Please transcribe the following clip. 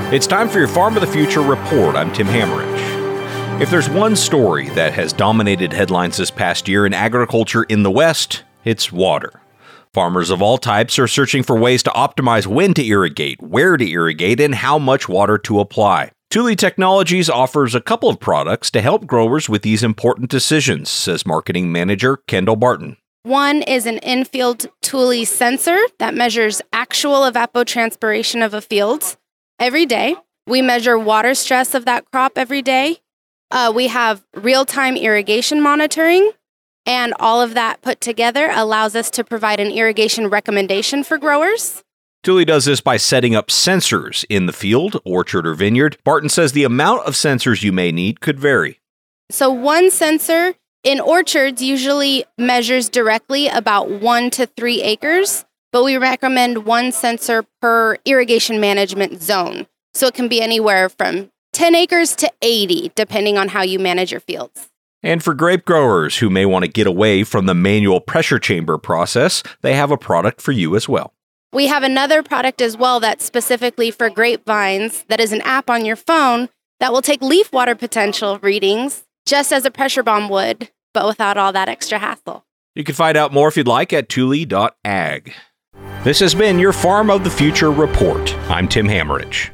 It's time for your Farm of the Future report. I'm Tim Hammerich. If there's one story that has dominated headlines this past year in agriculture in the West, it's water. Farmers of all types are searching for ways to optimize when to irrigate, where to irrigate, and how much water to apply. Thule Technologies offers a couple of products to help growers with these important decisions, says marketing manager Kendall Barton. One is an in-field Thule sensor that measures actual evapotranspiration of a field every day. We measure water stress of that crop every day. We have real-time irrigation monitoring, and all of that put together allows us to provide an irrigation recommendation for growers. Thule does this by setting up sensors in the field, orchard, or vineyard. Barton says the amount of sensors you may need could vary. So one sensor in orchards usually measures directly about 1 to 3 acres, but we recommend one sensor per irrigation management zone. So it can be anywhere from 10 acres to 80, depending on how you manage your fields. And for grape growers who may want to get away from the manual pressure chamber process, they have a product for you as well. We have another product as well that's specifically for grapevines that is an app on your phone that will take leaf water potential readings just as a pressure bomb would, but without all that extra hassle. You can find out more if you'd like at thule.ag. This has been your Farm of the Future report. I'm Tim Hammerich.